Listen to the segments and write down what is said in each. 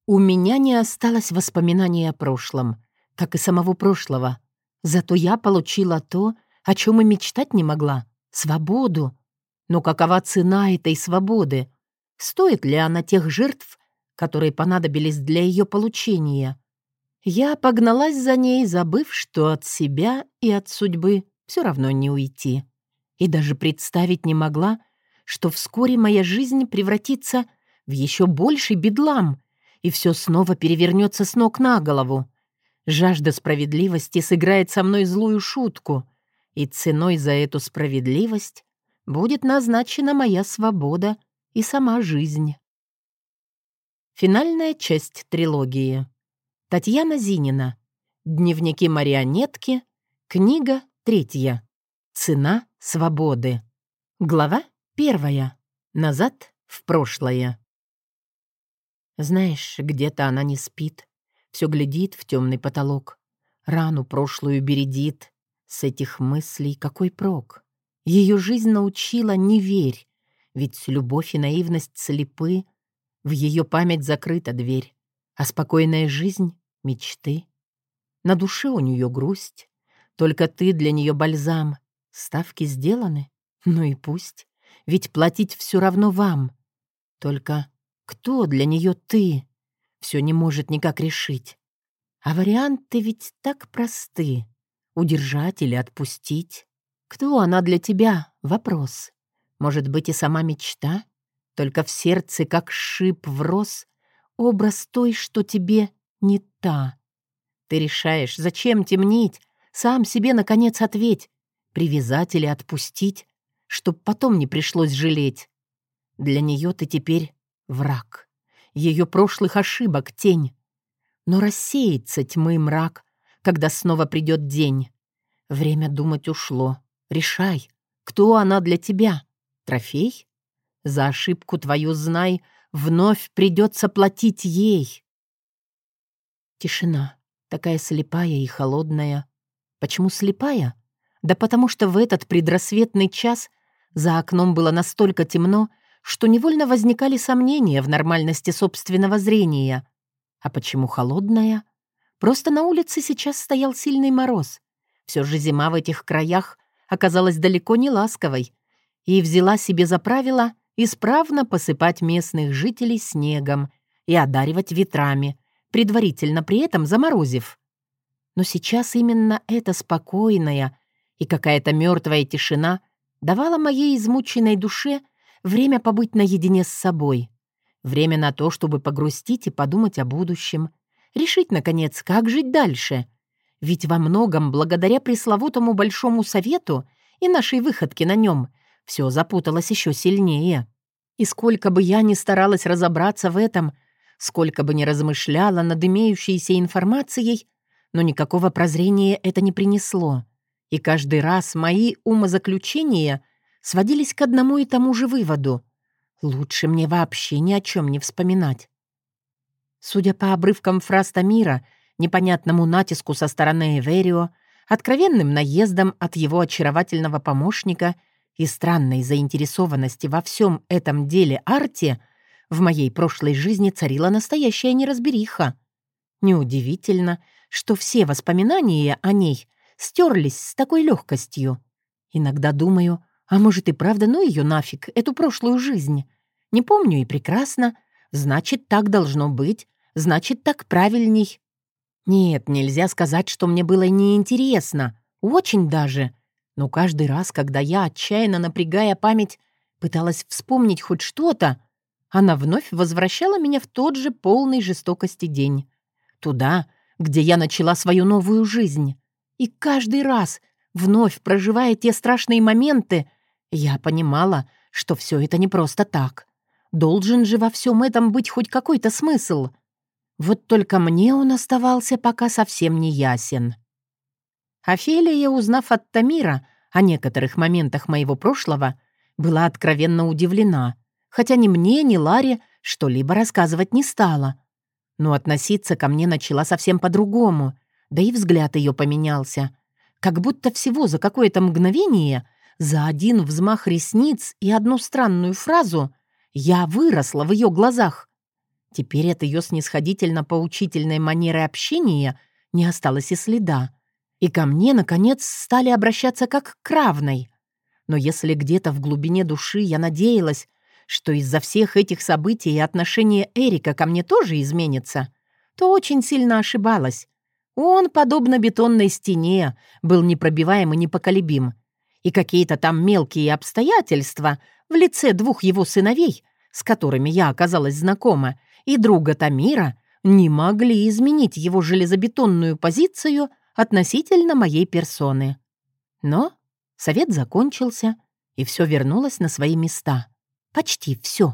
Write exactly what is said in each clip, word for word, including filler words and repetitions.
У меня не осталось воспоминаний о прошлом, как и самого прошлого. Зато я получила то, о чем и мечтать не могла — свободу. Но какова цена этой свободы? Стоит ли она тех жертв, которые понадобились для ее получения? Я погналась за ней, забыв, что от себя и от судьбы все равно не уйти. И даже представить не могла, что вскоре моя жизнь превратится в еще больший бедлам, и все снова перевернется с ног на голову. Жажда справедливости сыграет со мной злую шутку, и ценой за эту справедливость будет назначена моя свобода и сама жизнь. Финальная часть трилогии. Татьяна Зинина. Дневники марионетки. Книга третья. Цена свободы. Глава первая. Назад в прошлое. Знаешь, где-то она не спит. Все глядит в темный потолок. Рану прошлую бередит. С этих мыслей какой прок? Ее жизнь научила «не верь», ведь любовь и наивность слепы. В ее память закрыта дверь, а спокойная жизнь — мечты. На душе у нее грусть. Только ты для нее бальзам. Ставки сделаны? Ну и пусть. Ведь платить все равно вам. Только кто для нее ты? Все не может никак решить. А варианты ведь так просты. Удержать или отпустить. Кто она для тебя? Вопрос. Может быть, и сама мечта? Только в сердце, как шип врос, образ той, что тебе не та. Ты решаешь, зачем темнить? Сам себе, наконец, ответь. Привязать или отпустить, чтоб потом не пришлось жалеть. Для нее ты теперь враг. Ее прошлых ошибок тень. Но рассеется тьмы мрак, когда снова придет день. Время думать ушло. Решай, кто она для тебя? Трофей? За ошибку твою знай, вновь придется платить ей. Тишина, такая слепая и холодная. Почему слепая? Да потому что в этот предрассветный час за окном было настолько темно, что невольно возникали сомнения в нормальности собственного зрения. А почему холодная? Просто на улице сейчас стоял сильный мороз. Все же зима в этих краях оказалась далеко не ласковой и взяла себе за правило исправно посыпать местных жителей снегом и одаривать ветрами, предварительно при этом заморозив. Но сейчас именно эта спокойная и какая-то мертвая тишина давала моей измученной душе время побыть наедине с собой. Время на то, чтобы погрустить и подумать о будущем. Решить, наконец, как жить дальше. Ведь во многом, благодаря пресловутому Большому Совету и нашей выходке на нем, все запуталось еще сильнее. И сколько бы я ни старалась разобраться в этом, сколько бы ни размышляла над имеющейся информацией, но никакого прозрения это не принесло. И каждый раз мои умозаключения сводились к одному и тому же выводу. Лучше мне вообще ни о чем не вспоминать. Судя по обрывкам фраз Тамира, непонятному натиску со стороны Эверио, откровенным наездом от его очаровательного помощника и странной заинтересованности во всем этом деле Арти, в моей прошлой жизни царила настоящая неразбериха. Неудивительно, что все воспоминания о ней стерлись с такой легкостью. Иногда думаю, а может и правда, ну ее нафиг, эту прошлую жизнь. Не помню и прекрасно. Значит, так должно быть. Значит, так правильней. Нет, нельзя сказать, что мне было неинтересно. Очень даже. Но каждый раз, когда я, отчаянно напрягая память, пыталась вспомнить хоть что-то, она вновь возвращала меня в тот же полный жестокости день. Туда, где я начала свою новую жизнь. И каждый раз, вновь проживая те страшные моменты, я понимала, что все это не просто так. Должен же во всем этом быть хоть какой-то смысл. Вот только мне он оставался пока совсем не ясен. Офелия, узнав от Тамира о некоторых моментах моего прошлого, была откровенно удивлена, хотя ни мне, ни Ларе что-либо рассказывать не стала. Но относиться ко мне начала совсем по-другому, да и взгляд ее поменялся. Как будто всего за какое-то мгновение, за один взмах ресниц и одну странную фразу я выросла в ее глазах. Теперь от ее снисходительно-поучительной манеры общения не осталось и следа. И ко мне, наконец, стали обращаться как к равной. Но если где-то в глубине души я надеялась, что из-за всех этих событий и отношение Эрика ко мне тоже изменится, то очень сильно ошибалась. Он, подобно бетонной стене, был непробиваем и непоколебим. И какие-то там мелкие обстоятельства в лице двух его сыновей, с которыми я оказалась знакома, и друга Тамира, не могли изменить его железобетонную позицию относительно моей персоны. Но совет закончился, и все вернулось на свои места. Почти все.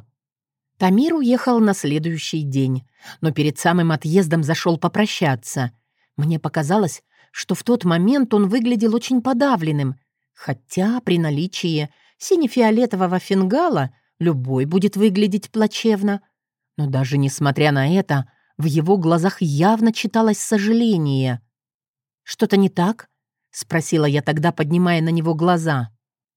Тамир уехал на следующий день, но перед самым отъездом зашел попрощаться. Мне показалось, что в тот момент он выглядел очень подавленным, хотя при наличии сине-фиолетового фингала любой будет выглядеть плачевно. Но даже несмотря на это, в его глазах явно читалось сожаление. «Что-то не так?» — спросила я тогда, поднимая на него глаза.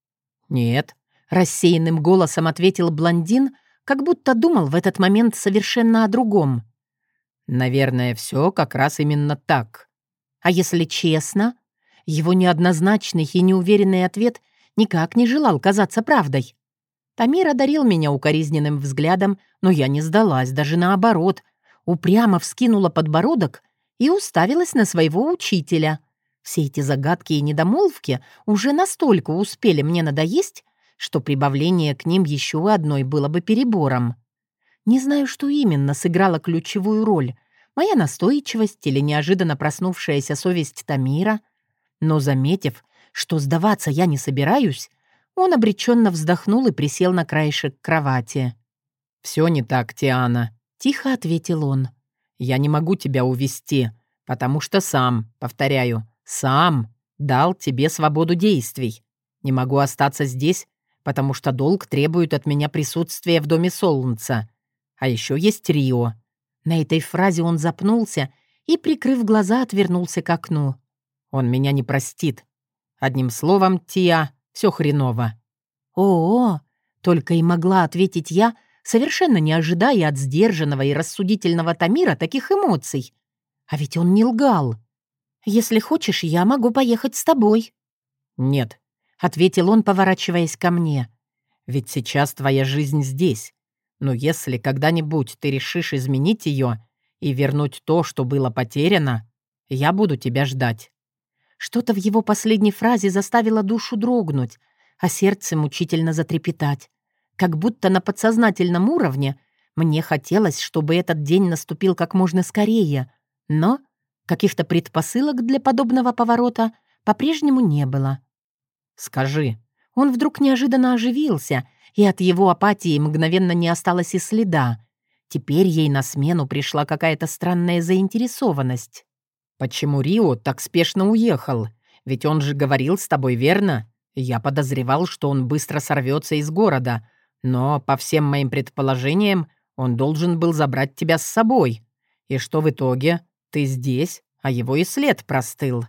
«Нет», — рассеянным голосом ответил блондин, как будто думал в этот момент совершенно о другом. «Наверное, все как раз именно так». А если честно, его неоднозначный и неуверенный ответ никак не желал казаться правдой. Тамир одарил меня укоризненным взглядом, но я не сдалась, даже наоборот. Упрямо вскинула подбородок и уставилась на своего учителя. Все эти загадки и недомолвки уже настолько успели мне надоесть, что прибавление к ним еще одной было бы перебором. Не знаю, что именно сыграло ключевую роль, моя настойчивость или неожиданно проснувшаяся совесть Тамира, но, заметив, что сдаваться я не собираюсь, он обреченно вздохнул и присел на краешек кровати. «Все не так, Тиана», — тихо ответил он. «Я не могу тебя увести, потому что сам, повторяю, сам дал тебе свободу действий. Не могу остаться здесь, потому что долг требует от меня присутствия в Доме Солнца. А еще есть Рио». На этой фразе он запнулся и, прикрыв глаза, отвернулся к окну. «Он меня не простит. Одним словом, Тия, все хреново». «О-о!» — только и могла ответить я, совершенно не ожидая от сдержанного и рассудительного Тамира таких эмоций. А ведь он не лгал. «Если хочешь, я могу поехать с тобой». «Нет», — ответил он, поворачиваясь ко мне. «Ведь сейчас твоя жизнь здесь. Но если когда-нибудь ты решишь изменить ее и вернуть то, что было потеряно, я буду тебя ждать». Что-то в его последней фразе заставило душу дрогнуть, а сердце мучительно затрепетать. Как будто на подсознательном уровне мне хотелось, чтобы этот день наступил как можно скорее, но каких-то предпосылок для подобного поворота по-прежнему не было. «Скажи». Он вдруг неожиданно оживился, и от его апатии мгновенно не осталось и следа. Теперь ей на смену пришла какая-то странная заинтересованность. «Почему Рио так спешно уехал? Ведь он же говорил с тобой, верно? Я подозревал, что он быстро сорвется из города, но, по всем моим предположениям, он должен был забрать тебя с собой. И что в итоге? Ты здесь, а его и след простыл».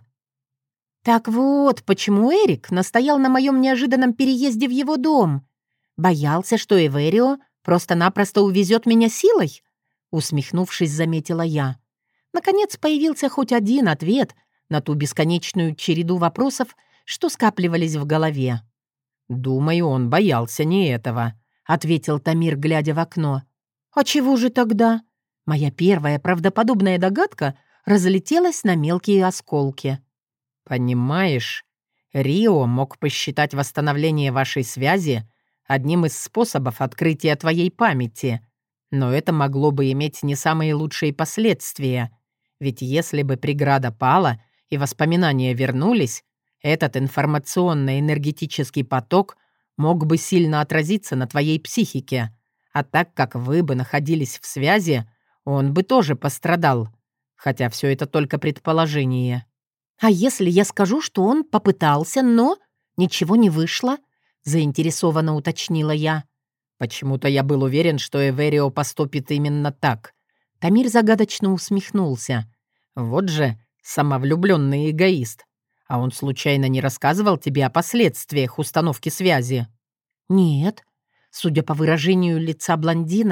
Так вот, почему Эрик настоял на моем неожиданном переезде в его дом. Боялся, что Эверио просто-напросто увезет меня силой? Усмехнувшись, заметила я. Наконец появился хоть один ответ на ту бесконечную череду вопросов, что скапливались в голове. «Думаю, он боялся не этого», — ответил Тамир, глядя в окно. «А чего же тогда?» Моя первая правдоподобная догадка разлетелась на мелкие осколки. «Понимаешь, Рио мог посчитать восстановление вашей связи одним из способов открытия твоей памяти, но это могло бы иметь не самые лучшие последствия. Ведь если бы преграда пала и воспоминания вернулись, этот информационно-энергетический поток мог бы сильно отразиться на твоей психике. А так как вы бы находились в связи, он бы тоже пострадал. Хотя все это только предположение». «А если я скажу, что он попытался, но ничего не вышло?» — заинтересованно уточнила я. «Почему-то я был уверен, что Эверио поступит именно так». Тамир загадочно усмехнулся. «Вот же самовлюбленный эгоист. А он случайно не рассказывал тебе о последствиях установки связи?» «Нет». Судя по выражению лица блондина,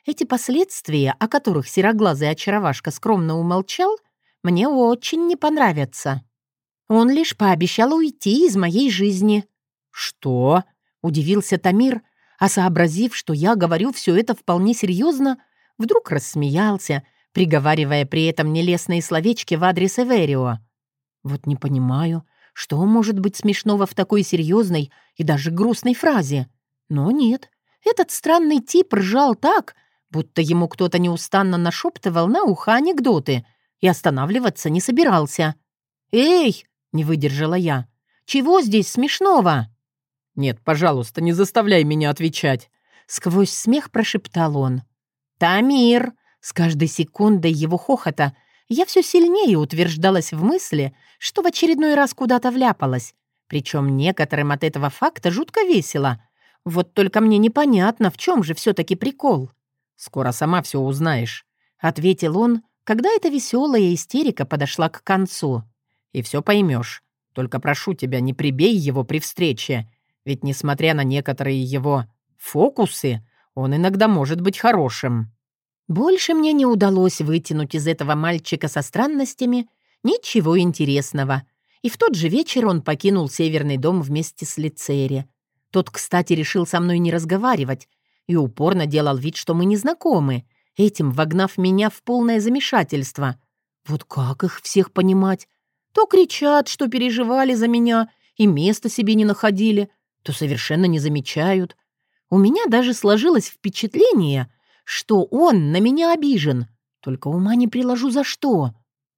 Эти последствия, о которых сероглазый очаровашка скромно умолчал, мне очень не понравятся. Он лишь пообещал уйти из моей жизни». «Что?» — удивился Тамир, а сообразив, что я говорю все это вполне серьезно, вдруг рассмеялся, приговаривая при этом нелестные словечки в адрес Эверио. «Вот не понимаю, что может быть смешного в такой серьезной и даже грустной фразе? Но нет, этот странный тип ржал так, будто ему кто-то неустанно нашептывал на ухо анекдоты и останавливаться не собирался. «Эй!» — не выдержала я. «Чего здесь смешного?» «Нет, пожалуйста, не заставляй меня отвечать!» Сквозь смех прошептал он. «Тамир!» С каждой секундой его хохота я все сильнее утверждалась в мысли, что в очередной раз куда-то вляпалась. Причем некоторым от этого факта жутко весело. Вот только мне непонятно, в чем же все-таки прикол. «Скоро сама все узнаешь», — ответил он, когда эта веселая истерика подошла к концу. «И все поймешь. Только прошу тебя, не прибей его при встрече, ведь, несмотря на некоторые его фокусы, он иногда может быть хорошим». Больше мне не удалось вытянуть из этого мальчика со странностями ничего интересного. И в тот же вечер он покинул Северный дом вместе с Лицери. Тот, кстати, решил со мной не разговаривать и упорно делал вид, что мы не знакомы, этим вогнав меня в полное замешательство. Вот как их всех понимать? То кричат, что переживали за меня и места себе не находили, то совершенно не замечают. У меня даже сложилось впечатление, что он на меня обижен, только ума не приложу за что.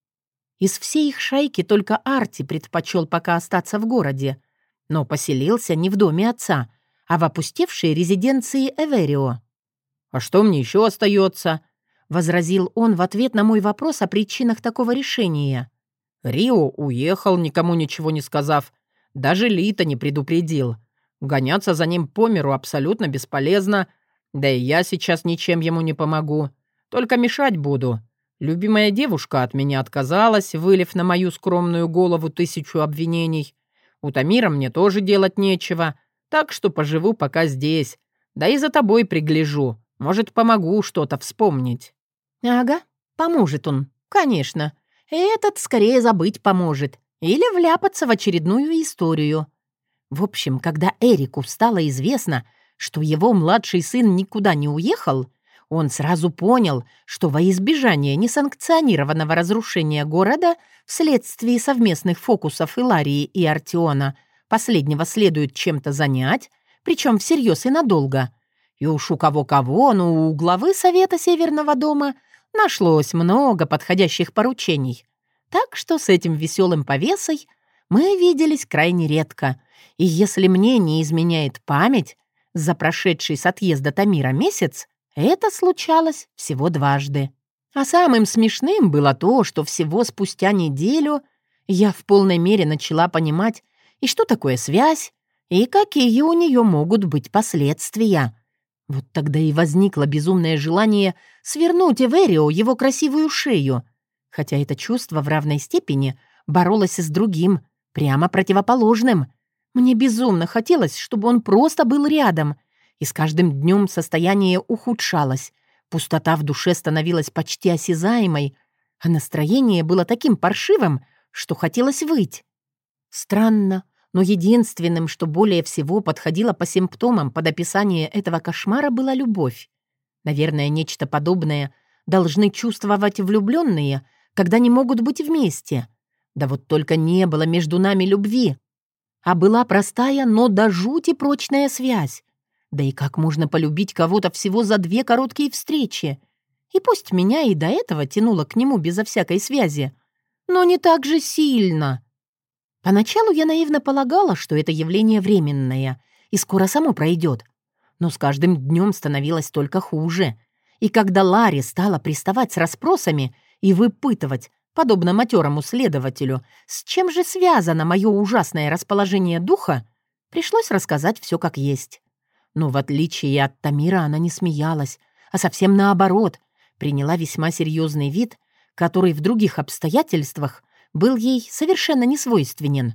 Из всей их шайки только Арти предпочел пока остаться в городе, но поселился не в доме отца, а в опустевшей резиденции Эверио. «А что мне еще остается?» — возразил он в ответ на мой вопрос о причинах такого решения. «Рио уехал, никому ничего не сказав. Даже Лита не предупредил. Гоняться за ним по миру абсолютно бесполезно. Да и я сейчас ничем ему не помогу. Только мешать буду. Любимая девушка от меня отказалась, вылив на мою скромную голову тысячу обвинений. У Тамира мне тоже делать нечего, так что поживу пока здесь. Да и за тобой пригляжу. Может, помогу что-то вспомнить». «Ага, поможет он, конечно. Этот скорее забыть поможет. Или вляпаться в очередную историю». В общем, когда Эрику стало известно, что его младший сын никуда не уехал, он сразу понял, что во избежание несанкционированного разрушения города вследствие совместных фокусов Иларии и Артиона последнего следует чем-то занять, причем всерьез и надолго. И уж у кого-кого, но у главы Совета Северного дома нашлось много подходящих поручений. Так что с этим веселым повесой мы виделись крайне редко. И если мне не изменяет память, за прошедший с отъезда Тамира месяц это случалось всего дважды. А самым смешным было то, что всего спустя неделю я в полной мере начала понимать, и что такое связь, и какие у нее могут быть последствия. Вот тогда и возникло безумное желание свернуть Эверио его красивую шею, хотя это чувство в равной степени боролось с другим, прямо противоположным. Мне безумно хотелось, чтобы он просто был рядом, и с каждым днем состояние ухудшалось, пустота в душе становилась почти осязаемой, а настроение было таким паршивым, что хотелось выть. Странно, но единственным, что более всего подходило по симптомам под описание этого кошмара, была любовь. Наверное, нечто подобное должны чувствовать влюбленные, когда не могут быть вместе. Да вот только не было между нами любви, а была простая, но до жути прочная связь. Да и как можно полюбить кого-то всего за две короткие встречи? И пусть меня и до этого тянуло к нему безо всякой связи, но не так же сильно. Поначалу я наивно полагала, что это явление временное и скоро само пройдет. Но с каждым днем становилось только хуже. И когда Ларри стала приставать с расспросами и выпытывать, подобно матерому следователю, с чем же связано мое ужасное расположение духа, пришлось рассказать все как есть. Но в отличие от Тамира она не смеялась, а совсем наоборот, приняла весьма серьезный вид, который в других обстоятельствах был ей совершенно несвойственен.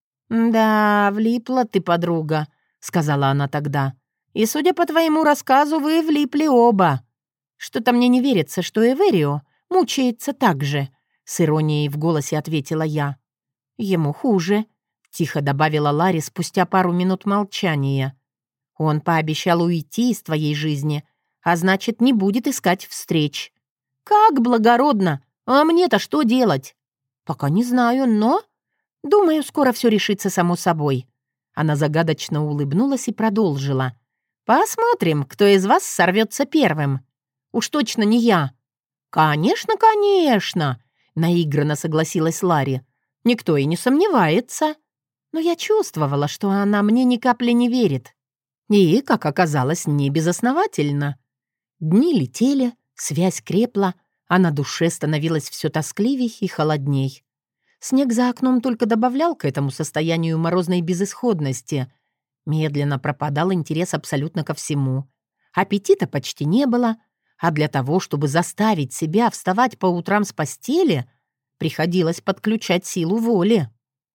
«Да, влипла ты, подруга», — сказала она тогда. «И, судя по твоему рассказу, вы влипли оба». «Что-то мне не верится, что Эверио мучается так же», — с иронией в голосе ответила я. «Ему хуже», — тихо добавила Ларри спустя пару минут молчания. «Он пообещал уйти из твоей жизни, а значит, не будет искать встреч». «Как благородно! А мне-то что делать?» «Пока не знаю, но...» «Думаю, скоро все решится само собой». Она загадочно улыбнулась и продолжила. «Посмотрим, кто из вас сорвется первым. Уж точно не я». «Конечно, конечно!» — наигранно согласилась Ларри. «Никто и не сомневается». Но я чувствовала, что она мне ни капли не верит. И, как оказалось, не безосновательно. Дни летели, связь крепла, а на душе становилось все тоскливей и холодней. Снег за окном только добавлял к этому состоянию морозной безысходности. Медленно пропадал интерес абсолютно ко всему. Аппетита почти не было, а для того, чтобы заставить себя вставать по утрам с постели, приходилось подключать силу воли.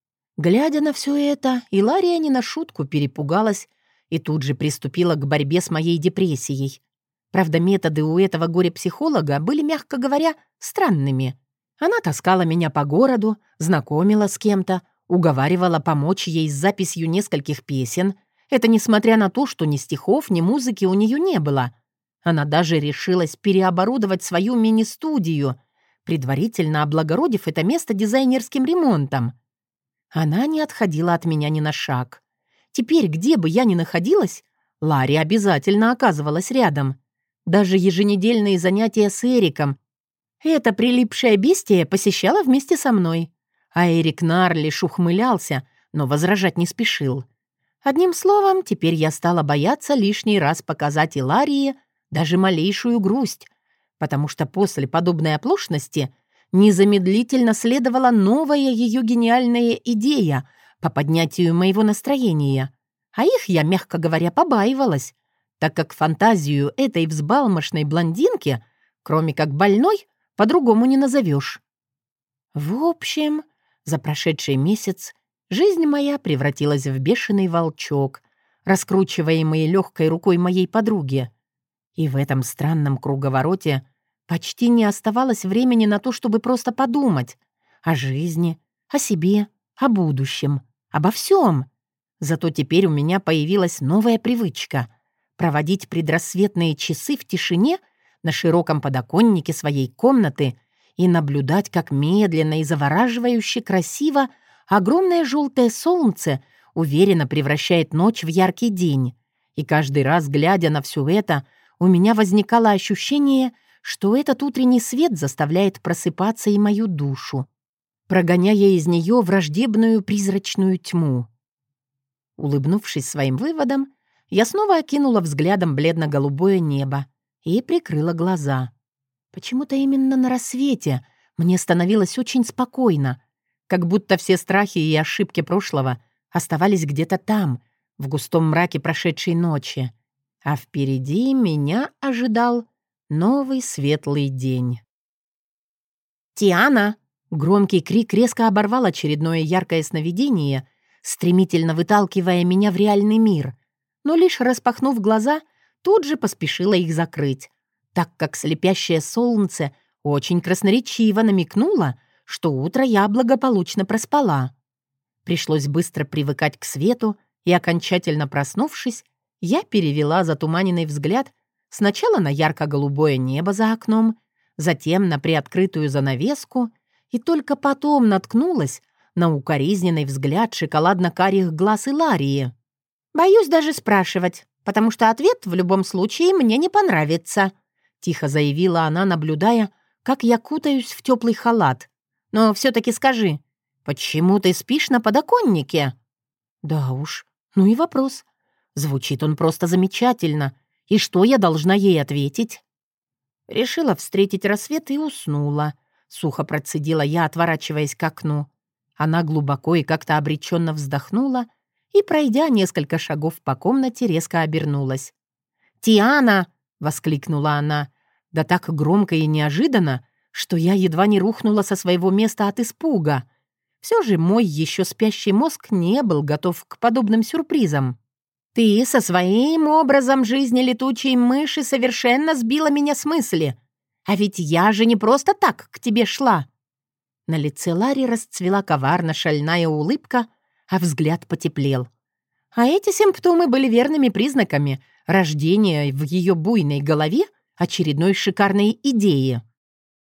Глядя на все это, Илария не на шутку перепугалась и тут же приступила к борьбе с моей депрессией. Правда, методы у этого горе-психолога были, мягко говоря, странными. Она таскала меня по городу, знакомила с кем-то, уговаривала помочь ей с записью нескольких песен. Это несмотря на то, что ни стихов, ни музыки у нее не было. Она даже решилась переоборудовать свою мини-студию, предварительно облагородив это место дизайнерским ремонтом. Она не отходила от меня ни на шаг. Теперь, где бы я ни находилась, Ларри обязательно оказывалась рядом. Даже еженедельные занятия с Эриком эта прилипшая бестия посещала вместе со мной. А Эрик Нар лишь ухмылялся, но возражать не спешил. Одним словом, теперь я стала бояться лишний раз показать Иларии даже малейшую грусть, потому что после подобной оплошности незамедлительно следовала новая ее гениальная идея по поднятию моего настроения. А их я, мягко говоря, побаивалась, так как фантазию этой взбалмошной блондинки, кроме как больной, по-другому не назовешь. В общем, за прошедший месяц жизнь моя превратилась в бешеный волчок, раскручиваемый легкой рукой моей подруги. И в этом странном круговороте почти не оставалось времени на то, чтобы просто подумать о жизни, о себе, о будущем, обо всем. Зато теперь у меня появилась новая привычка — проводить предрассветные часы в тишине на широком подоконнике своей комнаты и наблюдать, как медленно и завораживающе красиво огромное желтое солнце уверенно превращает ночь в яркий день. И каждый раз, глядя на все это, у меня возникало ощущение, что этот утренний свет заставляет просыпаться и мою душу, прогоняя из нее враждебную призрачную тьму. Улыбнувшись своим выводом, я снова окинула взглядом бледно-голубое небо и прикрыла глаза. Почему-то именно на рассвете мне становилось очень спокойно, как будто все страхи и ошибки прошлого оставались где-то там, в густом мраке прошедшей ночи, а впереди меня ожидал новый светлый день. «Тиана!» — громкий крик резко оборвал очередное яркое сновидение, стремительно выталкивая меня в реальный мир, но лишь распахнув глаза, тут же поспешила их закрыть, так как слепящее солнце очень красноречиво намекнуло, что утро я благополучно проспала. Пришлось быстро привыкать к свету, и, окончательно проснувшись, я перевела затуманенный взгляд сначала на ярко-голубое небо за окном, затем на приоткрытую занавеску, и только потом наткнулась на укоризненный взгляд шоколадно-карих глаз Иларии. «Боюсь даже спрашивать, потому что ответ в любом случае мне не понравится», — тихо заявила она, наблюдая, как я кутаюсь в теплый халат. «Но все-таки скажи, почему ты спишь на подоконнике?» «Да уж, ну и вопрос. Звучит он просто замечательно. И что я должна ей ответить?» Решила встретить рассвет и уснула. Сухо процедила я, отворачиваясь к окну. Она глубоко и как-то обреченно вздохнула и, пройдя несколько шагов по комнате, резко обернулась. «Тиана!» — воскликнула она, да так громко и неожиданно, что я едва не рухнула со своего места от испуга. Все же мой еще спящий мозг не был готов к подобным сюрпризам. Ты со своим образом жизни летучей мыши совершенно сбила меня с мысли. А ведь я же не просто так к тебе шла». На лице Ларри расцвела коварно-шальная улыбка, а взгляд потеплел. А эти симптомы были верными признаками рождения в ее буйной голове очередной шикарной идеи.